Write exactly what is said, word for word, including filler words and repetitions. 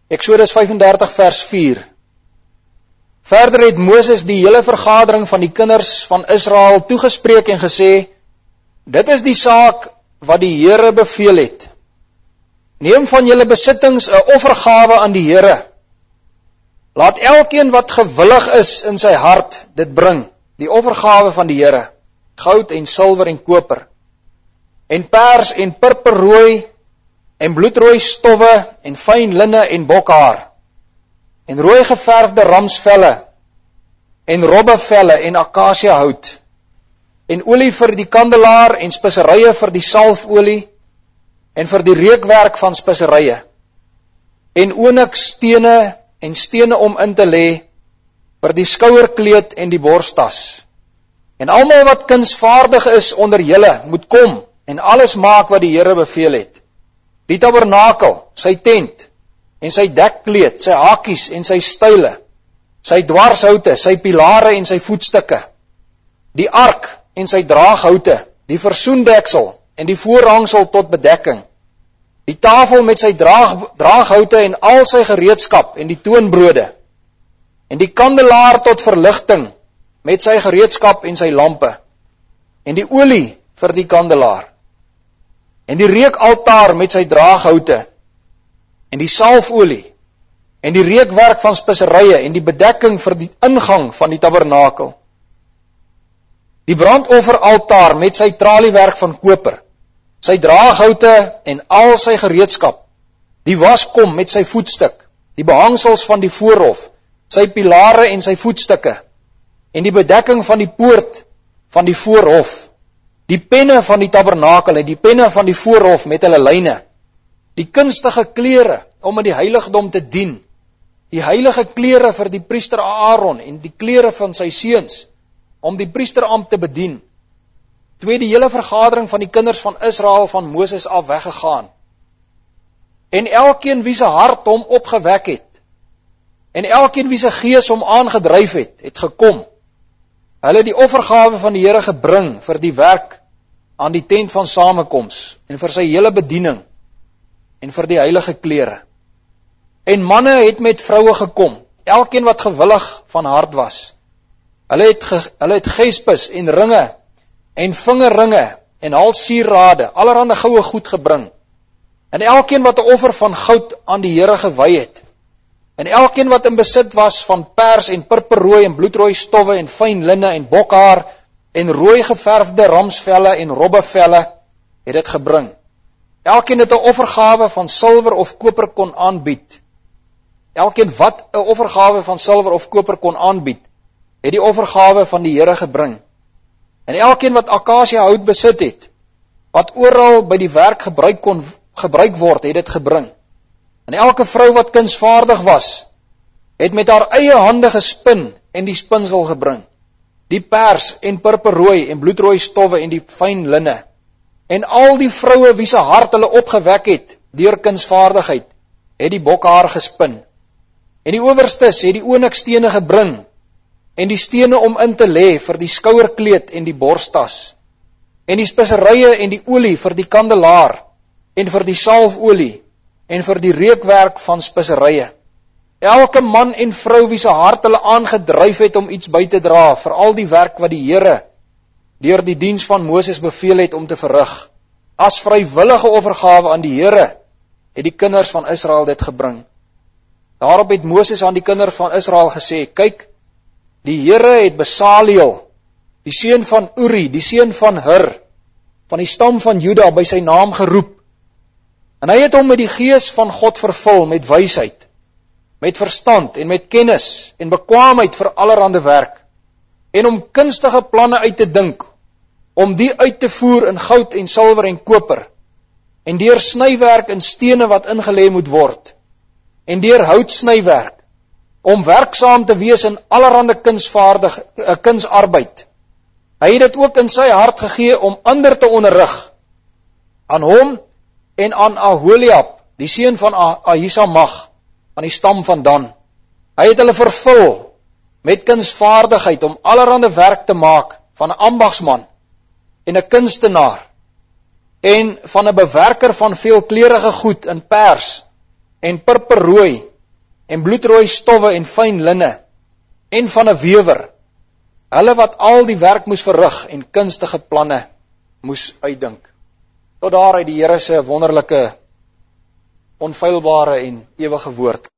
Eksodus vyf-en-dertig vers vier. Verder het Moses die hele vergadering van die kinders van Israel toegespreek en gesê, dit is die saak wat die Here beveel het. Neem van julle besittings 'n offergawe aan die Here. Laat elkeen wat gewillig is in sy hart dit bring, die offergawe van die Here, goud en silwer en koper, en pers en purperrooi en bloedrooi stowwe en fyn linne en bokhaar, en rooi geverfde ramsvelle en robbevelle en akasia hout, en olie vir die kandelaar en speserye vir die salfolie en vir die reukwerk van speserye, en onyxstene en stene om in te lê vir die skouerkleed en die borstas. En almal wat kunsvaardig is onder julle moet kom en alles maak wat die Here beveel het. Die tabernakel, sy tent en sy dekkleed, sy hakies en sy style, sy dwarshoute, sy pilare en sy voetstukke, die ark en sy draaghoute, die versoendeksel en die voorhangsel tot bedekking, die tafel met sy draag, draaghoute en al sy gereedskap en die toonbrode, en die kandelaar tot verligting met sy gereedskap en sy lampe, en die olie vir die kandelaar, en die reukaltaar met sy draaghoute, en die salfolie, en die reukwerk van speserye, en die bedekking vir die ingang van die tabernakel, die brandofferaltaar met sy traliewerk van koper, sy draaghoute en al sy gereedskap, die waskom met sy voetstuk, die behangsels van die voorhof, sy pilare en sy voetstukke, en die bedekking van die poort van die voorhof, die penne van die tabernakel en die penne van die voorhof met hulle lyne, die kunstige klere om in die heiligdom te dien, die heilige klere vir die priester Aaron en die klere van sy seuns om die priesterampt te bedien. Toe het die hele vergadering van die kinders van Israel van Moses af weggegaan. En elkeen wie sy hart hom opgewek het, en elkeen wie sy gees hom aangedryf het, het gekom. Hulle die offergawe van die Here gebring vir die werk aan die tent van samekoms, en vir sy hele bediening, en vir die heilige klere. En manne het met vroue gekom, elkeen wat gewillig van hart was. Hulle het, ge, hulle het gespis en ringe, en vingerringe, en halssierrade, allerhande goue goed gebring. En elkeen wat 'n offer van goud aan die Here gewy het, en elkeen wat in besit was van pers en purperrooi en bloedrooi stowwe en fyn linne en bokhaar en rooi geverfde ramsvelle en robbevelle, het dit gebring. Elkeen het 'n offergawe van silwer of koper kon aanbied. Elkeen wat 'n offergawe van silwer of koper kon aanbied, het die offergawe van die Here gebring. En elkeen wat akasia hout besit het, wat oral by die werk gebruik kon gebruik word, het dit gebring. En elke vrou wat kunsvaardig was, het met haar eie hande gespin en die spinsel gebring. Die pers en purperrooi en bloedrooi stowwe en die fyn linne. En al die vroue wie se hart hulle opgewek het deur kunsvaardigheid, het die bokhaar gespin. En die owerstes het die onyxstene gebring en die stene om in te lê vir die skouerkleed en die borstas, en die speserye en die olie vir die kandelaar, en vir die salfolie, en vir die reukwerk van speserye. Elke man en vrou wie se hart hulle aangedryf het om iets by te dra, vir al die werk wat die Here deur die diens van Moses beveel het om te verrig, as vrywillige offergawe aan die Here, het die kinders van Israel dit gebring. Daarop het Moses aan die kinders van Israel gesê, kyk, die Here het Besaliel, die seun van Uri, die seun van Hur, van die stam van Juda, by sy naam geroep. En hy het hom met die gees van God vervul, met wysheid, met verstand en met kennis en bekwaamheid vir allerhande werk, en om kunstige planne uit te dink, om die uit te voer in goud en silwer en koper, en deur snywerk in stene wat ingelê moet word, en deur houtsnywerk, om werksaam te wees in allerhande kunsvaardig, uh, kunsarbeid. Hy het dit ook in sy hart gegee om ander te onderrig, aan hom en aan Aholiab, die seun van Ahisamach, van die stam van Dan. Hy het hulle vervul met kunsvaardigheid om allerhande werk te maak van 'n ambagsman en 'n kunstenaar en van 'n bewerker van veelkleurige goed in pers en purperrooi en bloedrooi stowwe en fyn linne, en van 'n wewer, hulle wat al die werk moes verrig en kunstige planne moes uitdink. Tot daar uit die Here se wonderlike, onfeilbare en ewige woord.